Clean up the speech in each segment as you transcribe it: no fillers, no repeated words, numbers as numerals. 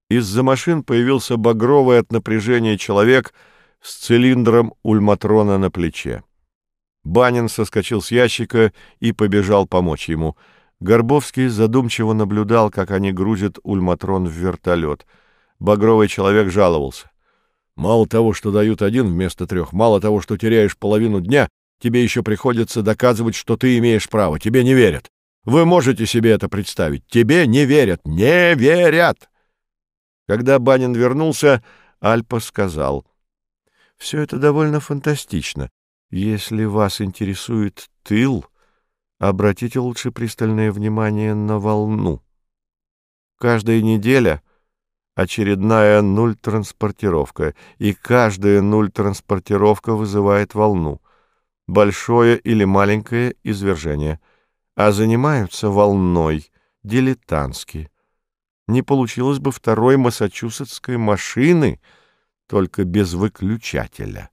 Из-за машин появился багровый от напряжения человек с цилиндром ульматрона на плече. Банин соскочил с ящика и побежал помочь ему. Горбовский задумчиво наблюдал, как они грузят ульматрон в вертолет. Багровый человек жаловался. «Мало того, что дают один вместо 3, мало того, что теряешь половину дня, тебе еще приходится доказывать, что ты имеешь право. Тебе не верят. Вы можете себе это представить? Тебе не верят. Не верят!» Когда Банин вернулся, Альпа сказал: «Все это довольно фантастично. Если вас интересует тыл, обратите лучше пристальное внимание на волну. Каждая неделя очередная нуль-транспортировка, и каждая нуль-транспортировка вызывает волну, большое или маленькое извержение, а занимаются волной дилетантски. Не получилось бы второй массачусетской машины, только без выключателя.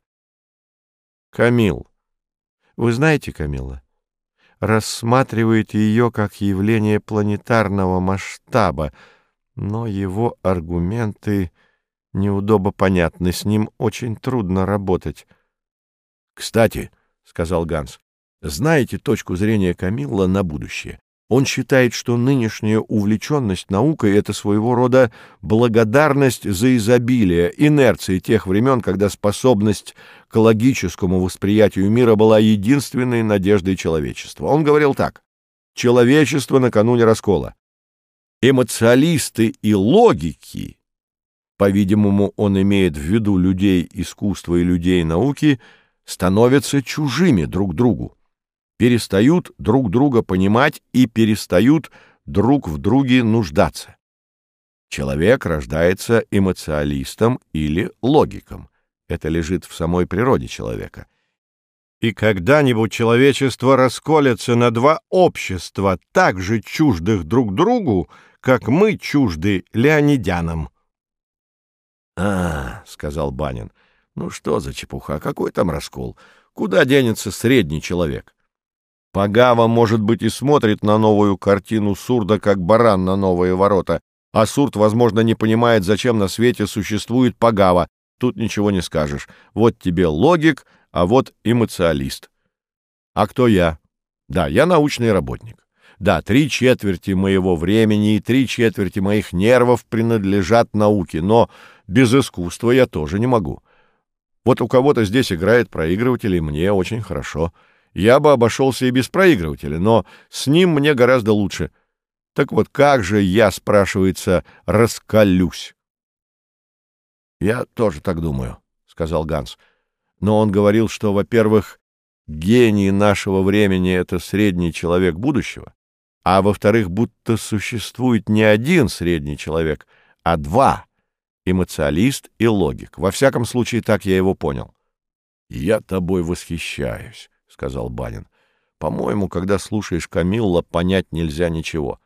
Камил. Вы знаете Камилла? Рассматривает ее как явление планетарного масштаба, но его аргументы неудобно понятны, с ним очень трудно работать. — Кстати, — сказал Ганс, — знаете точку зрения Камилла на будущее? Он считает, что нынешняя увлеченность наукой — это своего рода благодарность за изобилие, инерции тех времен, когда способность к логическому восприятию мира была единственной надеждой человечества. Он говорил так: «Человечество накануне раскола. Эмоциалисты и логики, по-видимому, он имеет в виду людей искусства и людей науки, становятся чужими друг другу, перестают друг друга понимать и перестают друг в друге нуждаться. Человек рождается эмоциалистом или логиком. Это лежит в самой природе человека. И когда-нибудь человечество расколется на два общества, так же чуждых друг другу, как мы чужды леонидянам». — сказал Банин, — ну что за чепуха, какой там раскол? Куда денется средний человек? Пагава, может быть, и смотрит на новую картину Сурда, как баран на новые ворота, а Сурд, возможно, не понимает, зачем на свете существует Пагава. Тут ничего не скажешь. Вот тебе логик, а вот эмоциалист. А кто я? Да, я научный работник. Да, 3/4 моего времени и 3/4 моих нервов принадлежат науке, но без искусства я тоже не могу. Вот у кого-то здесь играет проигрыватель, и мне очень хорошо. Я бы обошелся и без проигрывателя, но с ним мне гораздо лучше. Так вот, как же я, спрашивается, раскалюсь? — Я тоже так думаю, — сказал Ганс. Но он говорил, что, во-первых, гений нашего времени — это средний человек будущего, а во-вторых, будто существует не один средний человек, а два — эмоциалист и логик. Во всяком случае, так я его понял. — Я тобой восхищаюсь, — сказал Банин. — По-моему, когда слушаешь Камилла, понять нельзя ничего.